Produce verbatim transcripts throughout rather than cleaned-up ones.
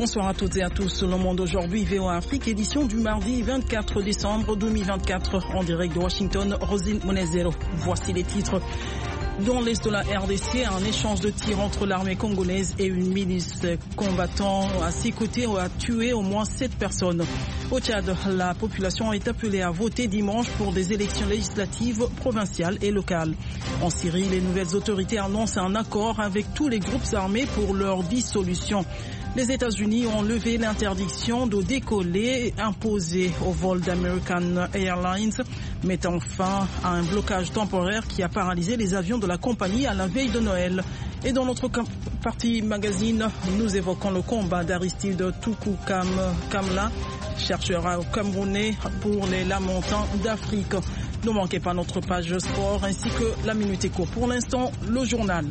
Bonsoir à toutes et à tous. Le Monde aujourd'hui, V O A Afrique, édition du mardi vingt-quatre décembre deux mille vingt-quatre, en direct de Washington, Rosine Monezero. Voici les titres. Dans l'est de la R D C, un échange de tirs entre l'armée congolaise et une milice combattant à ses côtés a tué au moins sept personnes. Au Tchad, la population est appelée à voter dimanche pour des élections législatives provinciales et locales. En Syrie, les nouvelles autorités annoncent un accord avec tous les groupes armés pour leur dissolution. Les États-Unis ont levé l'interdiction de décoller imposée au vol d'American Airlines, mettant fin à un blocage temporaire qui a paralysé les avions de la compagnie à la veille de Noël. Et dans notre partie magazine, nous évoquons le combat d'Aristide Toukou Kamla, chercheur camerounais pour les Lamentins d'Afrique. Ne manquez pas notre page sport ainsi que la Minute Éco. Pour l'instant, le journal.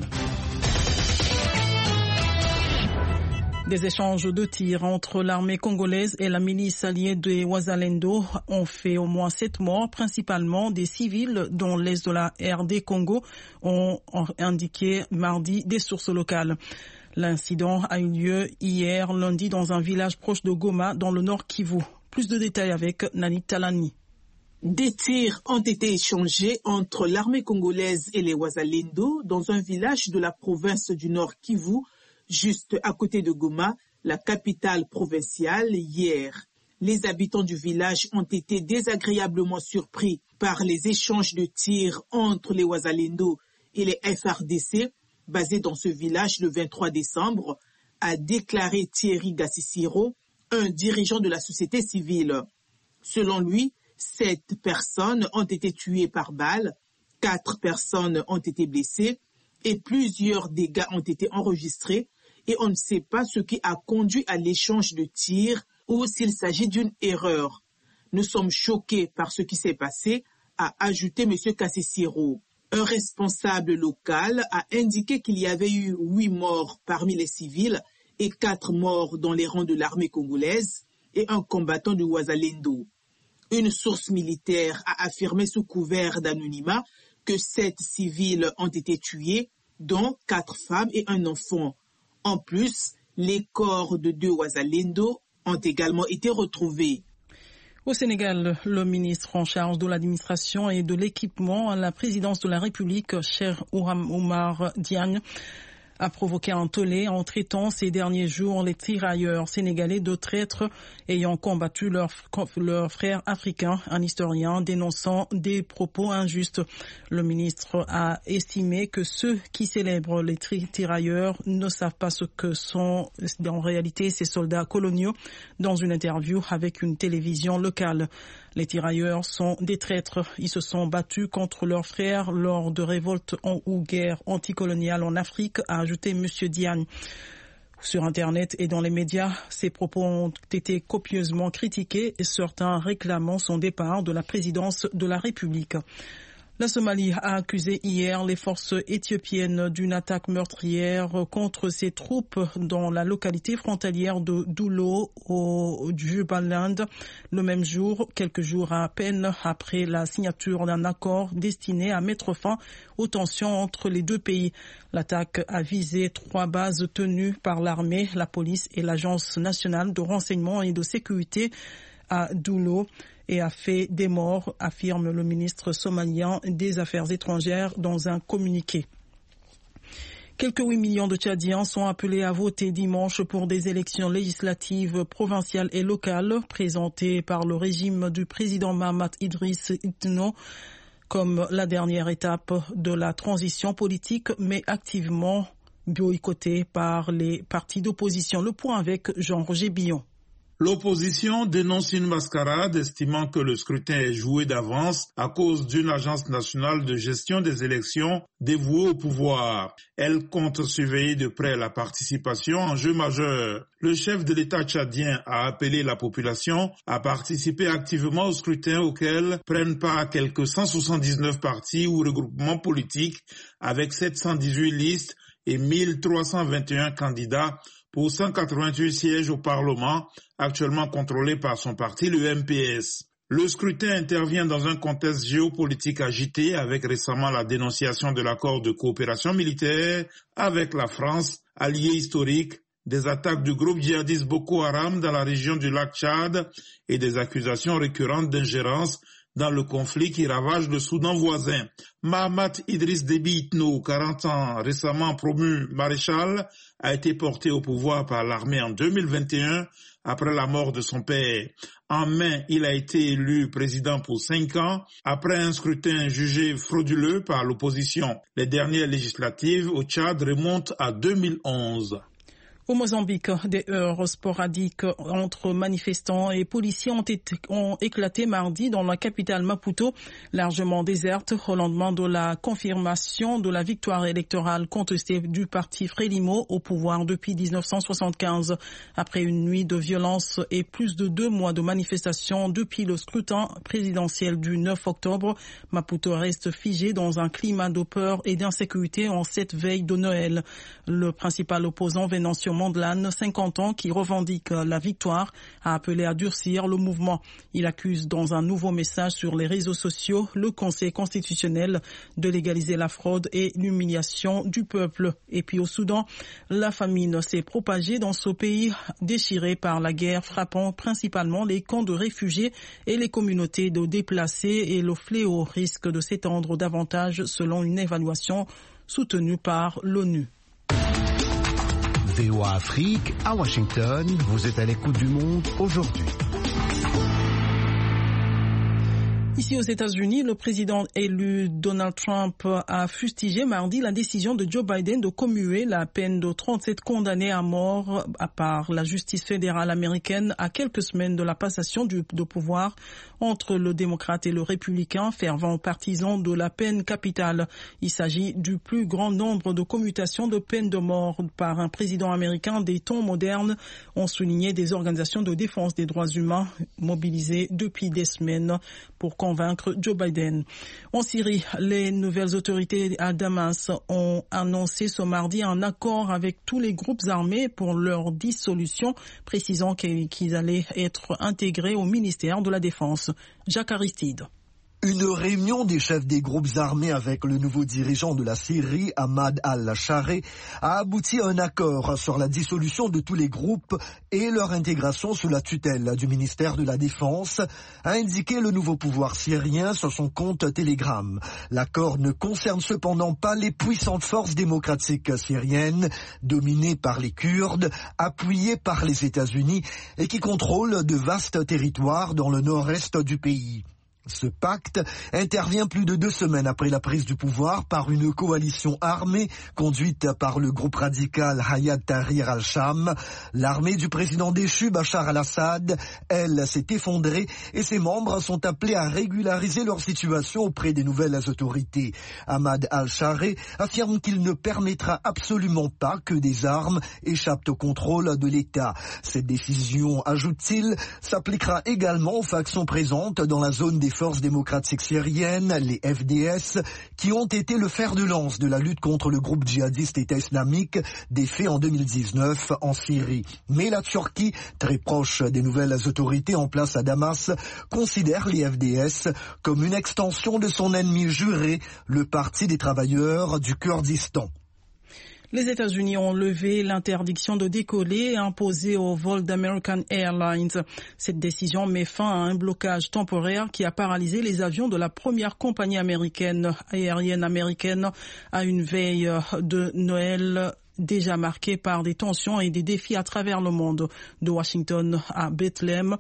Des échanges de tirs entre l'armée congolaise et la milice alliée de Wazalendo ont fait au moins sept morts, principalement des civils dont l'est de la R D Congo, ont indiqué mardi des sources locales. L'incident a eu lieu hier lundi dans un village proche de Goma, dans le nord Kivu. Plus de détails avec Nani Talani. Des tirs ont été échangés entre l'armée congolaise et les Wazalendo dans un village de la province du nord Kivu, juste à côté de Goma, la capitale provinciale, hier. Les habitants du village ont été désagréablement surpris par les échanges de tirs entre les Wazalendo et les F R D C, basés dans ce village le vingt-trois décembre, a déclaré Thierry Gassissiro, un dirigeant de la société civile. Selon lui, sept personnes ont été tuées par balle, quatre personnes ont été blessées et plusieurs dégâts ont été enregistrés, et on ne sait pas ce qui a conduit à l'échange de tirs ou s'il s'agit d'une erreur. Nous sommes choqués par ce qui s'est passé, a ajouté M. Kassissiro. Un responsable local a indiqué qu'il y avait eu huit morts parmi les civils et quatre morts dans les rangs de l'armée congolaise et un combattant du Wazalendo. Une source militaire a affirmé sous couvert d'anonymat que sept civils ont été tués, dont quatre femmes et un enfant. En plus, les corps de deux Wazalendo ont également été retrouvés. Au Sénégal, le ministre en charge de l'administration et de l'équipement à la présidence de la République, Cheikh Oumar Diagne, a provoqué un tollé en traitant ces derniers jours les tirailleurs sénégalais de traîtres ayant combattu leurs leur frères africains, un historien dénonçant des propos injustes. Le ministre a estimé que ceux qui célèbrent les tirailleurs ne savent pas ce que sont en réalité ces soldats coloniaux dans une interview avec une télévision locale. Les tirailleurs sont des traîtres. Ils se sont battus contre leurs frères lors de révoltes ou guerres anticoloniales en Afrique, a ajouté M. Diagne. Sur Internet et dans les médias, ces propos ont été copieusement critiqués et certains réclamant son départ de la présidence de la République. La Somalie a accusé hier les forces éthiopiennes d'une attaque meurtrière contre ses troupes dans la localité frontalière de Doulo au Jubaland le même jour, quelques jours à peine après la signature d'un accord destiné à mettre fin aux tensions entre les deux pays. L'attaque a visé trois bases tenues par l'armée, la police et l'Agence nationale de renseignement et de sécurité à Doulo et a fait des morts, affirme le ministre somalien des Affaires étrangères dans un communiqué. Quelques huit millions de Tchadiens sont appelés à voter dimanche pour des élections législatives provinciales et locales présentées par le régime du président Mahamat Idriss Itno comme la dernière étape de la transition politique, mais activement boycottée par les partis d'opposition. Le point avec Jean-Roger Billon. L'opposition dénonce une mascarade, estimant que le scrutin est joué d'avance à cause d'une agence nationale de gestion des élections dévouée au pouvoir. Elle compte surveiller de près la participation en jeu majeur. Le chef de l'État tchadien a appelé la population à participer activement au scrutin auquel prennent part quelques cent soixante-dix-neuf partis ou regroupements politiques avec sept cent dix-huit listes et mille trois cent vingt et un candidats pour cent quatre-vingt-huit sièges au Parlement, actuellement contrôlé par son parti, le M P S. Le scrutin intervient dans un contexte géopolitique agité avec récemment la dénonciation de l'accord de coopération militaire avec la France, allié historique, des attaques du groupe djihadiste Boko Haram dans la région du lac Tchad et des accusations récurrentes d'ingérence dans le conflit qui ravage le Soudan voisin. Mahamat Idriss Déby Itno, quarante ans, récemment promu maréchal, a été porté au pouvoir par l'armée en deux mille vingt et un après la mort de son père. En mai, il a été élu président pour cinq ans après un scrutin jugé frauduleux par l'opposition. Les dernières législatives au Tchad remontent à deux mille onze. Au Mozambique, des heurts sporadiques entre manifestants et policiers ont, été, ont éclaté mardi dans la capitale Maputo, largement déserte au lendemain de la confirmation de la victoire électorale contestée du parti Frelimo au pouvoir depuis dix-neuf cent soixante-quinze. Après une nuit de violence et plus de deux mois de manifestations depuis le scrutin présidentiel du neuf octobre, Maputo reste figé dans un climat de peur et d'insécurité en cette veille de Noël. Le principal opposant Venancio Mondlane, cinquante ans, qui revendique la victoire, a appelé à durcir le mouvement. Il accuse dans un nouveau message sur les réseaux sociaux le Conseil constitutionnel de légaliser la fraude et l'humiliation du peuple. Et puis au Soudan, la famine s'est propagée dans ce pays déchiré par la guerre, frappant principalement les camps de réfugiés et les communautés de déplacés, et le fléau risque de s'étendre davantage selon une évaluation soutenue par l'ONU. V O A Afrique, à Washington, vous êtes à l'écoute du monde aujourd'hui. Ici aux États-Unis, le président élu Donald Trump a fustigé mardi la décision de Joe Biden de commuer la peine de trente-sept condamnés à mort par la justice fédérale américaine à quelques semaines de la passation du, de pouvoir entre le démocrate et le républicain, fervent partisan de la peine capitale. Il s'agit du plus grand nombre de commutations de peine de mort par un président américain des temps modernes, ont souligné des organisations de défense des droits humains mobilisées depuis des semaines pour convaincre Joe Biden. En Syrie, les nouvelles autorités à Damas ont annoncé ce mardi un accord avec tous les groupes armés pour leur dissolution, précisant qu'ils allaient être intégrés au ministère de la Défense. Jacques Aristide. Une réunion des chefs des groupes armés avec le nouveau dirigeant de la Syrie, Ahmad al-Shareh, a abouti à un accord sur la dissolution de tous les groupes et leur intégration sous la tutelle du ministère de la Défense, a indiqué le nouveau pouvoir syrien sur son compte Telegram. L'accord ne concerne cependant pas les puissantes forces démocratiques syriennes, dominées par les Kurdes, appuyées par les États-Unis et qui contrôlent de vastes territoires dans le nord-est du pays. Ce pacte intervient plus de deux semaines après la prise du pouvoir par une coalition armée conduite par le groupe radical Hayat Tahrir al-Sham. L'armée du président déchu Bachar al-Assad, elle, s'est effondrée et ses membres sont appelés à régulariser leur situation auprès des nouvelles autorités. Ahmad al-Shareh affirme qu'il ne permettra absolument pas que des armes échappent au contrôle de l'État. Cette décision, ajoute-t-il, s'appliquera également aux factions présentes dans la zone des forces démocratiques syriennes, les F D S, qui ont été le fer de lance de la lutte contre le groupe djihadiste État islamique défait en deux mille dix-neuf en Syrie. Mais la Turquie, très proche des nouvelles autorités en place à Damas, considère les F D S comme une extension de son ennemi juré, le Parti des travailleurs du Kurdistan. Les États-Unis ont levé l'interdiction de décoller imposée au vol d'American Airlines. Cette décision met fin à un blocage temporaire qui a paralysé les avions de la première compagnie américaine, aérienne américaine, à une veille de Noël déjà marquée par des tensions et des défis à travers le monde. De Washington à Bethléem,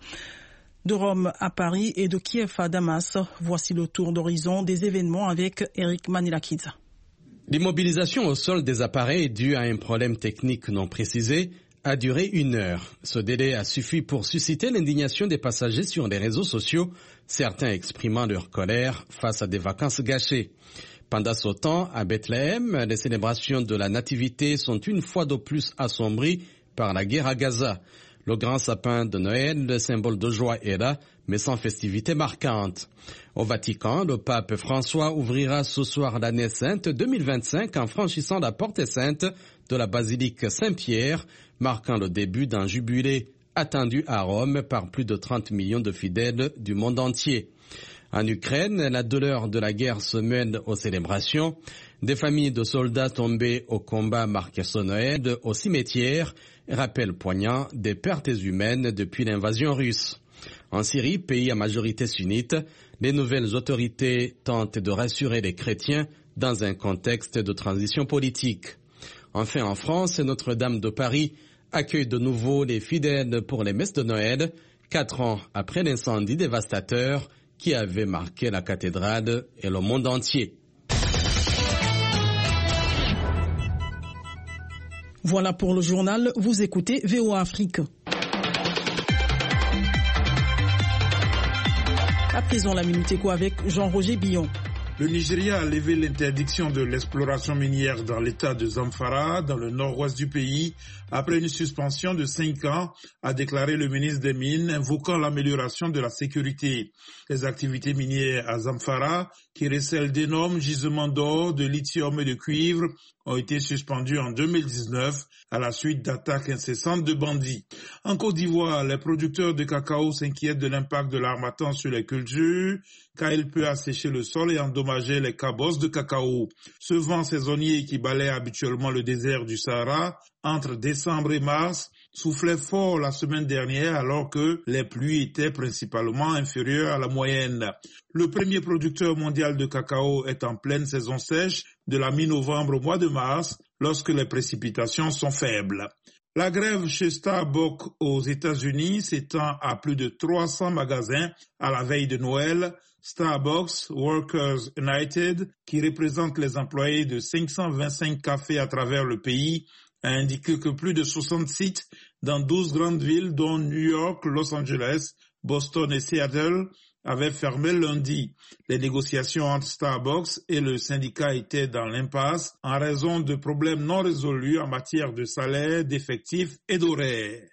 de Rome à Paris et de Kiev à Damas. Voici le tour d'horizon des événements avec Eric Manilakidze. L'immobilisation au sol des appareils due à un problème technique non précisé a duré une heure. Ce délai a suffi pour susciter l'indignation des passagers sur les réseaux sociaux, certains exprimant leur colère face à des vacances gâchées. Pendant ce temps, à Bethléem, les célébrations de la Nativité sont une fois de plus assombries par la guerre à Gaza. Le grand sapin de Noël, le symbole de joie, est là, mais sans festivité marquante. Au Vatican, le pape François ouvrira ce soir l'année sainte deux mille vingt-cinq en franchissant la porte sainte de la basilique Saint-Pierre, marquant le début d'un jubilé attendu à Rome par plus de trente millions de fidèles du monde entier. En Ukraine, la douleur de la guerre se mêle aux célébrations. Des familles de soldats tombés au combat marquent ce Noël au cimetière, rappel poignant des pertes humaines depuis l'invasion russe. En Syrie, pays à majorité sunnite, les nouvelles autorités tentent de rassurer les chrétiens dans un contexte de transition politique. Enfin, en France, Notre-Dame de Paris accueille de nouveau les fidèles pour les messes de Noël, quatre ans après l'incendie dévastateur qui avait marqué la cathédrale et le monde entier. Voilà pour le journal, vous écoutez V O A Afrique. À présent, la Minute Éco avec Jean-Roger Billon. Le Nigeria a levé l'interdiction de l'exploration minière dans l'état de Zamfara, dans le nord-ouest du pays, après une suspension de cinq ans, a déclaré le ministre des Mines, invoquant l'amélioration de la sécurité. Les activités minières à Zamfara, qui recèlent d'énormes gisements d'or, de lithium et de cuivre, ont été suspendues en deux mille dix-neuf à la suite d'attaques incessantes de bandits. En Côte d'Ivoire, les producteurs de cacao s'inquiètent de l'impact de l'harmattan sur les cultures, car il peut assécher le sol et endommager les cabosses de cacao. Ce vent saisonnier qui balaie habituellement le désert du Sahara entre décembre et mars soufflait fort la semaine dernière alors que les pluies étaient principalement inférieures à la moyenne. Le premier producteur mondial de cacao est en pleine saison sèche de la mi-novembre au mois de mars lorsque les précipitations sont faibles. La grève chez Starbucks aux États-Unis s'étend à plus de trois cents magasins à la veille de Noël. Starbucks Workers United, qui représente les employés de cinq cent vingt-cinq cafés à travers le pays, a indiqué que plus de soixante sites dans douze grandes villes dont New York, Los Angeles, Boston et Seattle avaient fermé lundi. Les négociations entre Starbucks et le syndicat étaient dans l'impasse en raison de problèmes non résolus en matière de salaire, d'effectifs et d'horaires.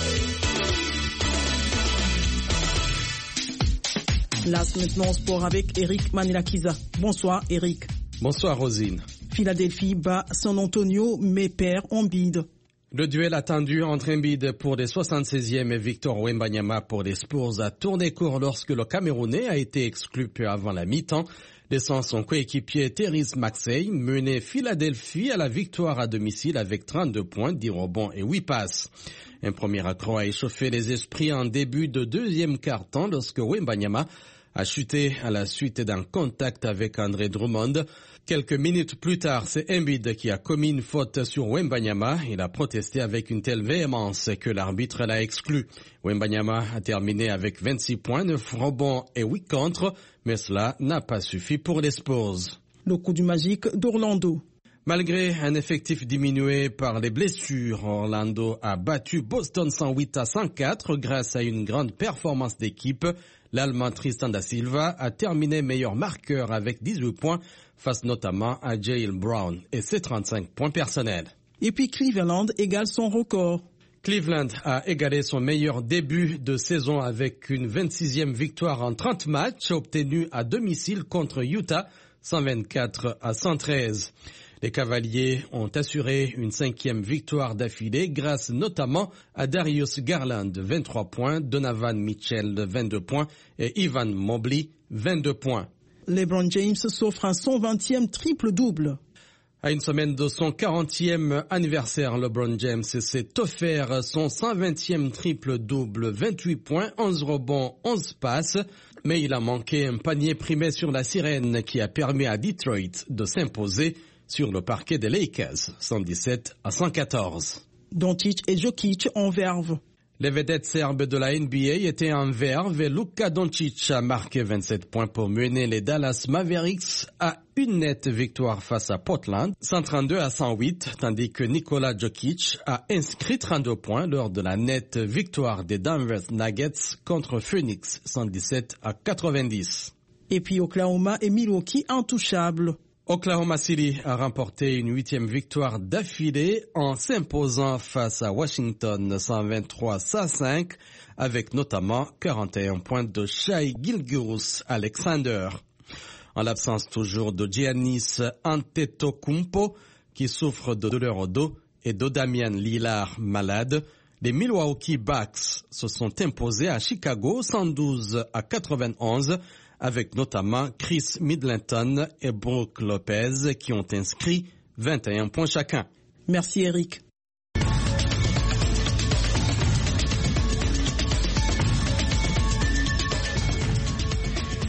Place maintenant sport avec Eric Manilakiza. Bonsoir Eric. Bonsoir Rosine. Philadelphie bat San Antonio mais perd Embiid. Le duel attendu entre Embiid pour les soixante-seizième et Victor Wembanyama pour les Spurs a tourné court lorsque le Camerounais a été exclu peu avant la mi-temps, laissant son coéquipier Tyrese Maxey mener Philadelphie à la victoire à domicile avec trente-deux points, dix rebonds et huit passes. Un premier accro a échauffé les esprits en début de deuxième quart-temps lorsque Wembanyama a chuté à la suite d'un contact avec André Drummond. Quelques minutes plus tard, c'est Embiid qui a commis une faute sur Wembanyama. Il a protesté avec une telle véhémence que l'arbitre l'a exclu. Wembanyama a terminé avec vingt-six points, neuf rebonds et huit contres, mais cela n'a pas suffi pour les Spurs. Le coup du magique d'Orlando. Malgré un effectif diminué par les blessures, Orlando a battu Boston cent huit à cent quatre grâce à une grande performance d'équipe. L'Allemand Tristan da Silva a terminé meilleur marqueur avec dix-huit points face notamment à Jaylen Brown et ses trente-cinq points personnels. Et puis Cleveland égale son record. Cleveland a égalé son meilleur début de saison avec une vingt-sixième victoire en trente matchs obtenue à domicile contre Utah, cent vingt-quatre à cent treize. Les Cavaliers ont assuré une cinquième victoire d'affilée grâce notamment à Darius Garland, vingt-trois points, Donovan Mitchell, vingt-deux points et Evan Mobley, vingt-deux points. LeBron James s'offre un cent vingtième triple-double. À une semaine de son quarantième anniversaire, LeBron James s'est offert son cent vingtième triple-double, vingt-huit points, onze rebonds, onze passes. Mais il a manqué un panier primé sur la sirène qui a permis à Detroit de s'imposer sur le parquet des Lakers, cent dix-sept à cent quatorze. Doncic et Jokic en verve. Les vedettes serbes de la N B A étaient en verve et Luka Doncic a marqué vingt-sept points pour mener les Dallas Mavericks à une nette victoire face à Portland, cent trente-deux à cent huit, tandis que Nikola Jokic a inscrit trente-deux points lors de la nette victoire des Denver Nuggets contre Phoenix, cent dix-sept à quatre-vingt-dix. Et puis Oklahoma et Milwaukee intouchables. Oklahoma City a remporté une huitième victoire d'affilée en s'imposant face à Washington cent vingt-trois à cent cinq avec notamment quarante et un points de Shai Gilgeous-Alexander. En l'absence toujours de Giannis Antetokounmpo qui souffre de douleur au dos et de Damian Lillard malade, les Milwaukee Bucks se sont imposés à Chicago cent douze à quatre-vingt-onze avec notamment Chris Middleton et Brook Lopez qui ont inscrit vingt et un points chacun. Merci Eric.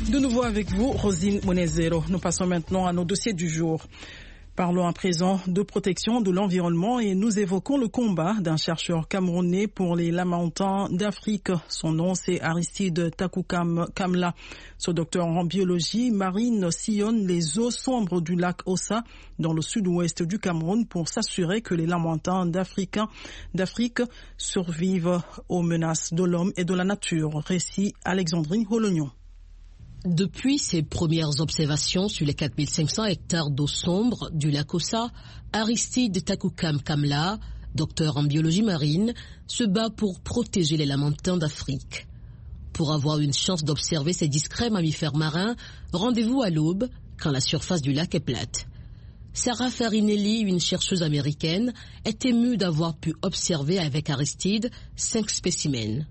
De nouveau avec vous, Rosine Monezero. Nous passons maintenant à nos dossiers du jour. Parlons à présent de protection de l'environnement et nous évoquons le combat d'un chercheur camerounais pour les lamantins d'Afrique. Son nom, c'est Aristide Takoukam Kamla. Ce docteur en biologie marine sillonne les eaux sombres du lac Ossa dans le sud-ouest du Cameroun pour s'assurer que les lamantins d'Afrique, d'Afrique survivent aux menaces de l'homme et de la nature. Récit Alexandrine Holognon. Depuis ses premières observations sur les quatre mille cinq cents hectares d'eau sombre du lac Ossa, Aristide Takoukam Kamla, docteur en biologie marine, se bat pour protéger les lamantins d'Afrique. Pour avoir une chance d'observer ces discrets mammifères marins, rendez-vous à l'aube quand la surface du lac est plate. Sarah Farinelli, une chercheuse américaine, est émue d'avoir pu observer avec Aristide cinq spécimens.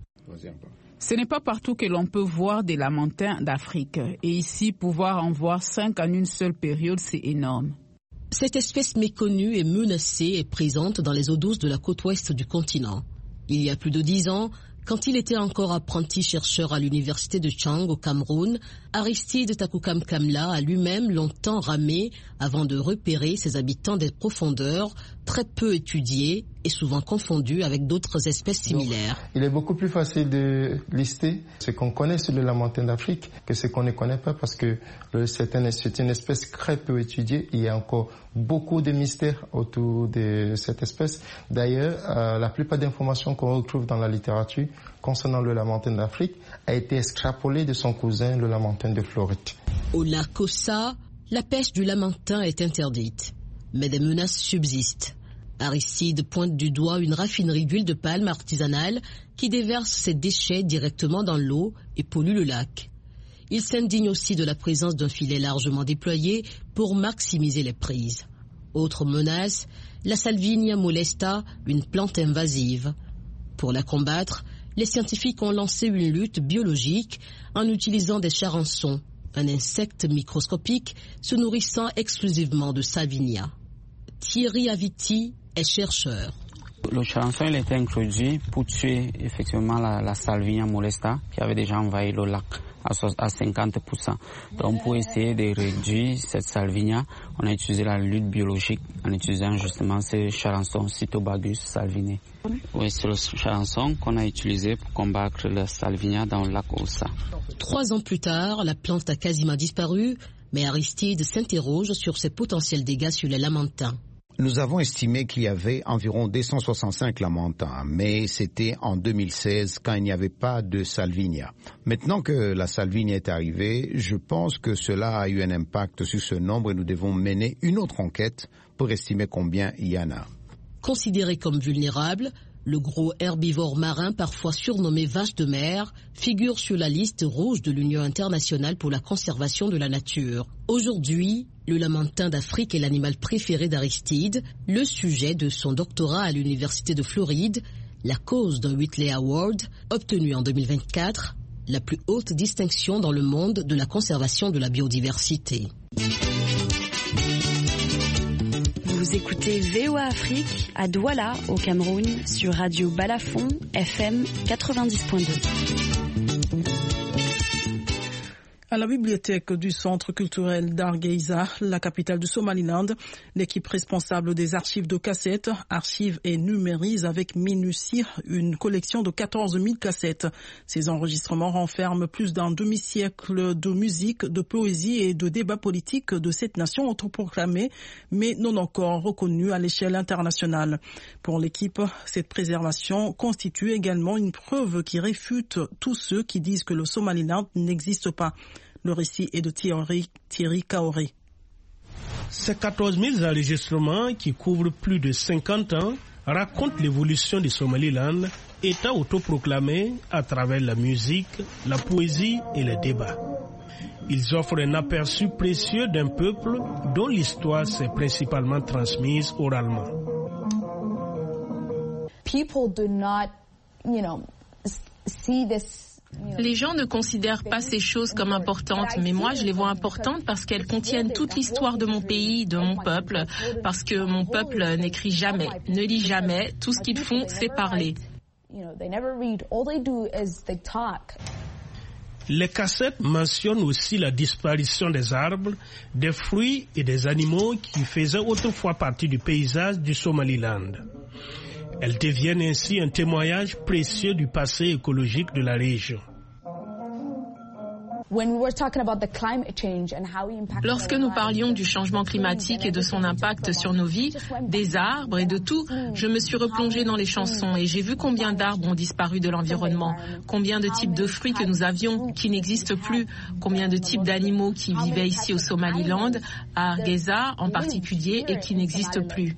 Ce n'est pas partout que l'on peut voir des lamantins d'Afrique. Et ici, pouvoir en voir cinq en une seule période, c'est énorme. Cette espèce méconnue et menacée est présente dans les eaux douces de la côte ouest du continent. Il y a plus de dix ans, quand il était encore apprenti chercheur à l'université de Chang au Cameroun, Aristide Takoukam Kamla a lui-même longtemps ramé avant de repérer ces habitants des profondeurs très peu étudiés et souvent confondus avec d'autres espèces similaires. Donc, il est beaucoup plus facile de lister ce qu'on connaît sur le lamantin d'Afrique que ce qu'on ne connaît pas parce que c'est une, c'est une espèce très peu étudiée. Il y a encore beaucoup de mystères autour de cette espèce. D'ailleurs, euh, la plupart des informations qu'on retrouve dans la littérature concernant le lamantin d'Afrique a été extrapolée de son cousin, le lamantin de Floride. Au lac Ossa, la pêche du lamantin est interdite, mais des menaces subsistent. Aristide pointe du doigt une raffinerie d'huile de palme artisanale qui déverse ses déchets directement dans l'eau et pollue le lac. Il s'indigne aussi de la présence d'un filet largement déployé pour maximiser les prises. Autre menace, la Salvinia molesta, une plante invasive. Pour la combattre, les scientifiques ont lancé une lutte biologique en utilisant des charançons, un insecte microscopique se nourrissant exclusivement de Salvinia. Thierry Aviti est chercheur. Le charançon il a été introduit pour tuer effectivement la, la Salvinia molesta qui avait déjà envahi le lac à cinquante pour cent. Donc pour essayer de réduire cette Salvinia, on a utilisé la lutte biologique en utilisant justement ce charançon Cytobagus salvinae. Oui, c'est le charançon qu'on a utilisé pour combattre la Salvinia dans le lac Ossa. Trois ans plus tard, la plante a quasiment disparu, mais Aristide s'interroge sur ses potentiels dégâts sur les lamantins. Nous avons estimé qu'il y avait environ deux cent soixante-cinq lamantins, mais c'était en deux mille seize quand il n'y avait pas de Salvinia. Maintenant que la Salvinia est arrivée, je pense que cela a eu un impact sur ce nombre et nous devons mener une autre enquête pour estimer combien il y en a. Considéré comme vulnérable, le gros herbivore marin, parfois surnommé vache de mer, figure sur la liste rouge de l'Union internationale pour la conservation de la nature. Aujourd'hui, le lamantin d'Afrique est l'animal préféré d'Aristide, le sujet de son doctorat à l'Université de Floride, la cause d'un Whitley Award, obtenu en deux mille vingt-quatre, la plus haute distinction dans le monde de la conservation de la biodiversité. Vous écoutez V O A Afrique à Douala, au Cameroun, sur Radio Balafon, F M quatre-vingt-dix point deux. À la bibliothèque du Centre culturel d'Hargeisa, la capitale du Somaliland, l'équipe responsable des archives de cassettes archive et numérise avec minutie une collection de quatorze mille cassettes. Ces enregistrements renferment plus d'un demi-siècle de musique, de poésie et de débats politiques de cette nation autoproclamée, mais non encore reconnue à l'échelle internationale. Pour l'équipe, cette préservation constitue également une preuve qui réfute tous ceux qui disent que le Somaliland n'existe pas. Le récit est de Thierry, Thierry Kaoré. Ces quatorze mille enregistrements qui couvrent plus de cinquante ans racontent l'évolution du Somaliland, État autoproclamé à travers la musique, la poésie et les débats. Ils offrent un aperçu précieux d'un peuple dont l'histoire s'est principalement transmise oralement. People do not, you know, see this. Les gens ne considèrent pas ces choses comme importantes, mais moi je les vois importantes parce qu'elles contiennent toute l'histoire de mon pays, de mon peuple, parce que mon peuple n'écrit jamais, ne lit jamais, tout ce qu'ils font c'est parler. Les cassettes mentionnent aussi la disparition des arbres, des fruits et des animaux qui faisaient autrefois partie du paysage du Somaliland. Elles deviennent ainsi un témoignage précieux du passé écologique de la région. Lorsque nous parlions du changement climatique et de son impact sur nos vies, des arbres et de tout, je me suis replongée dans les chansons et j'ai vu combien d'arbres ont disparu de l'environnement, combien de types de fruits que nous avions qui n'existent plus, combien de types d'animaux qui vivaient ici au Somaliland, à Hargeisa en particulier, et qui n'existent plus.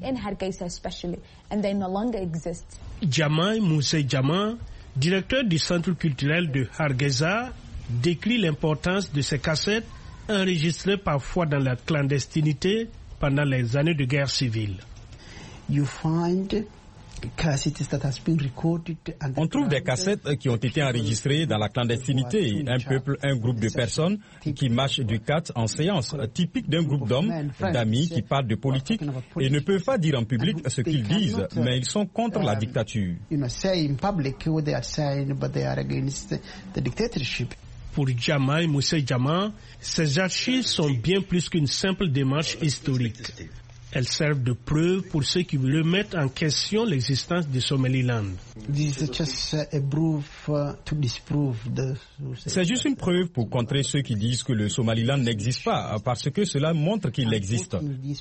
Djamay Moussé Djama, directeur du centre culturel de Hargeisa, décrit l'importance de ces cassettes enregistrées parfois dans la clandestinité pendant les années de guerre civile. You find On trouve des cassettes qui ont été enregistrées dans la clandestinité. Un peuple, un groupe de personnes qui marchent du cat en séance, typique d'un groupe d'hommes, d'amis qui parlent de politique et ne peuvent pas dire en public ce qu'ils disent, mais ils sont contre la dictature. Pour Djamay Moussé Djama, ces archives sont bien plus qu'une simple démarche historique. Elles servent de preuve pour ceux qui remettent en question l'existence du Somaliland. C'est juste une preuve pour contrer ceux qui disent que le Somaliland n'existe pas, parce que cela montre qu'il existe.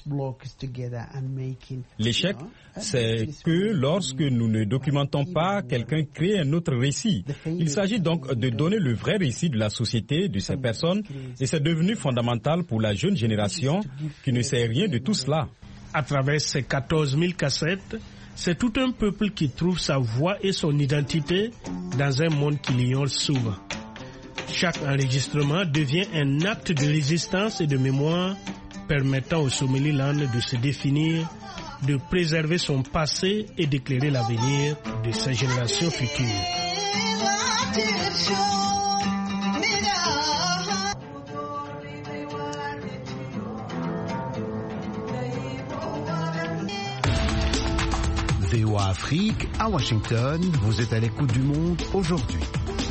L'échec, c'est que lorsque nous ne documentons pas, quelqu'un crée un autre récit. Il s'agit donc de donner le vrai récit de la société, de ces personnes, et c'est devenu fondamental pour la jeune génération qui ne sait rien de tout cela. À travers ces quatorze mille cassettes, c'est tout un peuple qui trouve sa voix et son identité dans un monde qui l'ignore souvent. Chaque enregistrement devient un acte de résistance et de mémoire permettant au Somaliland de se définir, de préserver son passé et d'éclairer l'avenir de ses générations futures. V O A Afrique, à Washington, vous êtes à l'écoute du monde aujourd'hui.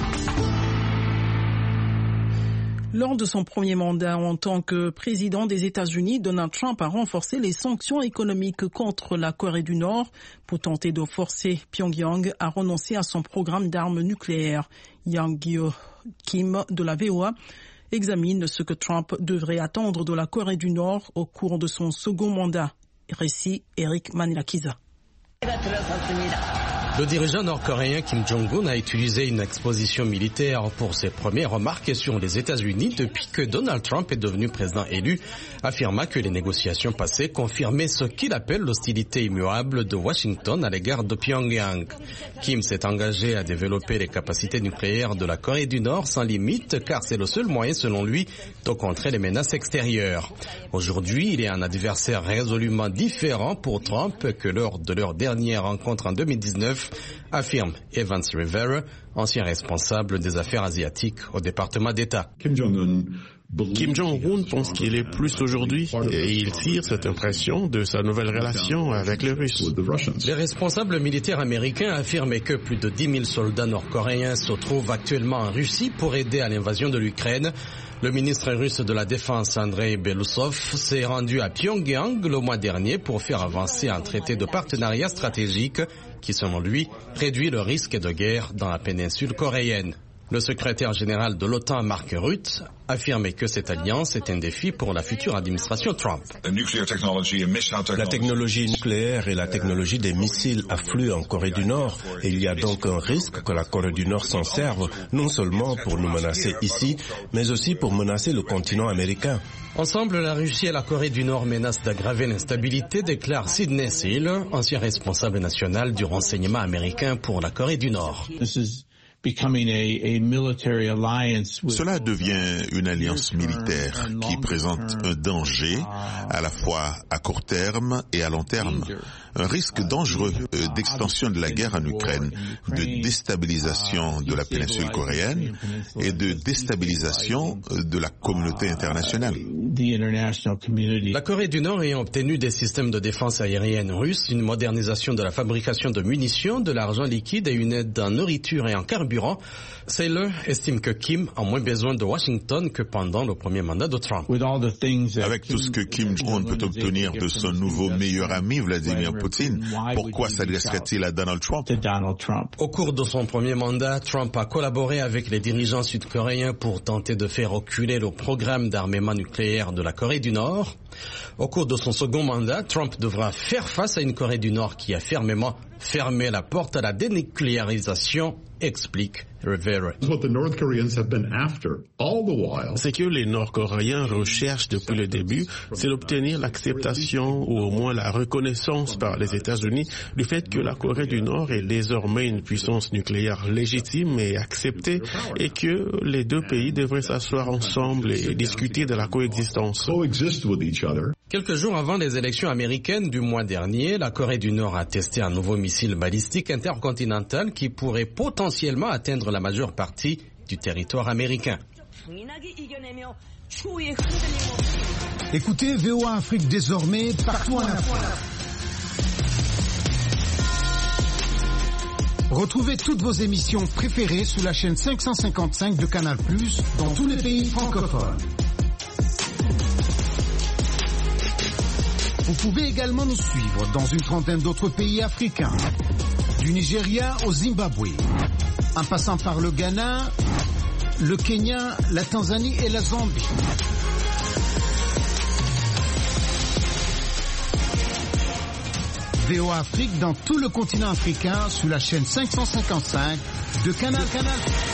Lors de son premier mandat en tant que président des États-Unis, Donald Trump a renforcé les sanctions économiques contre la Corée du Nord pour tenter de forcer Pyongyang à renoncer à son programme d'armes nucléaires. Yang Gyo Kim de la V O A examine ce que Trump devrait attendre de la Corée du Nord au cours de son second mandat. Récit Eric Manilakiza. Le dirigeant nord-coréen Kim Jong-un a utilisé une exposition militaire pour ses premières remarques sur les États-Unis depuis que Donald Trump est devenu président élu, affirma que les négociations passées confirmaient ce qu'il appelle l'hostilité immuable de Washington à l'égard de Pyongyang. Kim s'est engagé à développer les capacités nucléaires de la Corée du Nord sans limite, car c'est le seul moyen, selon lui, de contrer les menaces extérieures. Aujourd'hui, il est un adversaire résolument différent pour Trump que lors de leur dernière rencontre en deux mille dix-neuf, affirme Evans Rivera, ancien responsable des affaires asiatiques au département d'État. Kim Jong-un Kim Jong-un pense qu'il est plus aujourd'hui et il tire cette impression de sa nouvelle relation avec les Russes. Les responsables militaires américains affirment que plus de dix mille soldats nord-coréens se trouvent actuellement en Russie pour aider à l'invasion de l'Ukraine. Le ministre russe de la Défense, Andrei Belousov, s'est rendu à Pyongyang le mois dernier pour faire avancer un traité de partenariat stratégique qui, selon lui, réduit le risque de guerre dans la péninsule coréenne. Le secrétaire général de l'OTAN, Mark Rutte, affirmait que cette alliance est un défi pour la future administration Trump. La technologie nucléaire et la technologie des missiles affluent en Corée du Nord et il y a donc un risque que la Corée du Nord s'en serve non seulement pour nous menacer ici, mais aussi pour menacer le continent américain. Ensemble, la Russie et la Corée du Nord menacent d'aggraver l'instabilité, déclare Sidney Seal, ancien responsable national du renseignement américain pour la Corée du Nord. Cela devient une alliance militaire qui présente un danger à la fois à court terme et à long terme. Un risque dangereux d'extension de la guerre en Ukraine, de déstabilisation de la péninsule coréenne et de déstabilisation de la communauté internationale. La Corée du Nord ayant obtenu des systèmes de défense aérienne russes, une modernisation de la fabrication de munitions, de l'argent liquide et une aide en nourriture et en carburant carburant. Saylor estime que Kim a moins besoin de Washington que pendant le premier mandat de Trump. Avec tout ce que Kim Jong-un peut obtenir de son nouveau meilleur ami Vladimir Poutine, pourquoi s'adresserait-il à Donald Trump? Au cours de son premier mandat, Trump a collaboré avec les dirigeants sud-coréens pour tenter de faire reculer le programme d'armement nucléaire de la Corée du Nord. Au cours de son second mandat, Trump devra faire face à une Corée du Nord qui a fermement fermé la porte à la dénucléarisation, explique Rivera. Ce que les Nord-Coréens recherchent depuis le début, c'est d'obtenir l'acceptation ou au moins la reconnaissance par les États-Unis du fait que la Corée du Nord est désormais une puissance nucléaire légitime et acceptée et que les deux pays devraient s'asseoir ensemble et discuter de la coexistence. Quelques jours avant les élections américaines du mois dernier, la Corée du Nord a testé un nouveau missile balistique intercontinental qui pourrait potentiellement atteindre la majeure partie du territoire américain. Écoutez V O A Afrique désormais partout en Afrique. Retrouvez toutes vos émissions préférées sur la chaîne cinq cent cinquante-cinq de Canal plus, dans tous les pays francophones. Vous pouvez également nous suivre dans une trentaine d'autres pays africains, du Nigeria au Zimbabwe, en passant par le Ghana, le Kenya, la Tanzanie et la Zambie. V O A Afrique dans tout le continent africain sur la chaîne cinq cent cinquante-cinq de Canal Canal.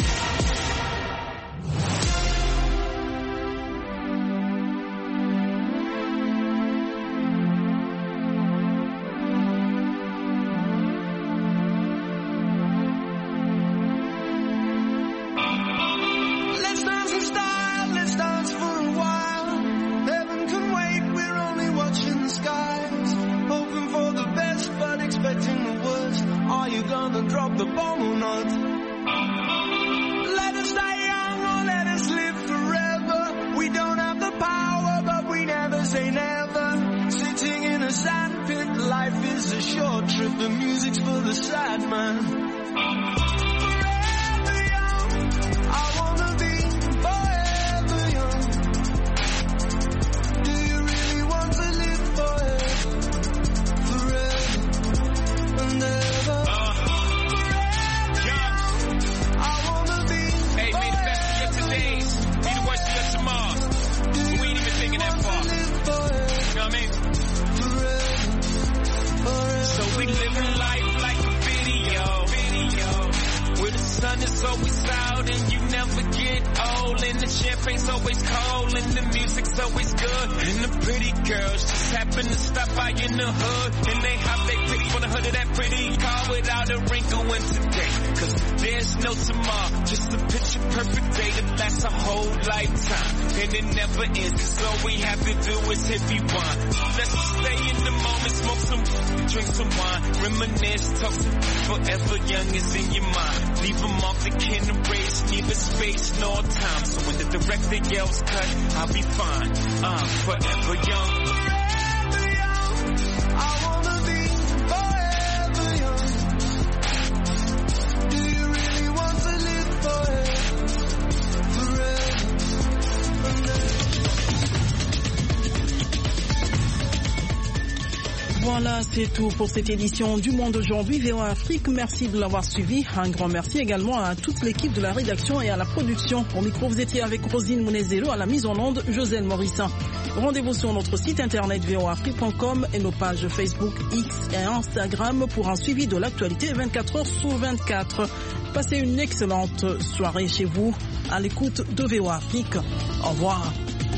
Voilà, c'est tout pour cette édition du Monde aujourd'hui, V O A Afrique. Merci de l'avoir suivi. Un grand merci également à toute l'équipe de la rédaction et à la production. Au micro, vous étiez avec Rosine Mounezelo, à la mise en onde, Joselle Morissin. Rendez-vous sur notre site internet v o a afrique point com et nos pages Facebook, X et Instagram pour un suivi de l'actualité vingt-quatre heures sur vingt-quatre. Passez une excellente soirée chez vous, à l'écoute de V O A Afrique. Au revoir.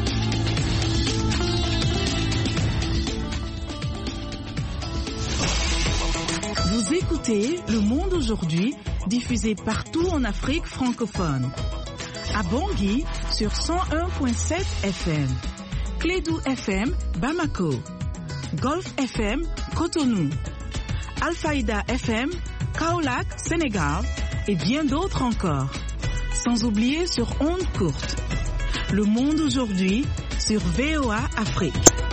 Vous écoutez Le Monde aujourd'hui, diffusé partout en Afrique francophone. À Bangui sur cent un virgule sept F M. Clédou F M, Bamako. Golf F M, Cotonou. Al-Faïda F M, Kaolack, Sénégal. Et bien d'autres encore. Sans oublier sur ondes courtes. Le Monde aujourd'hui sur V O A Afrique.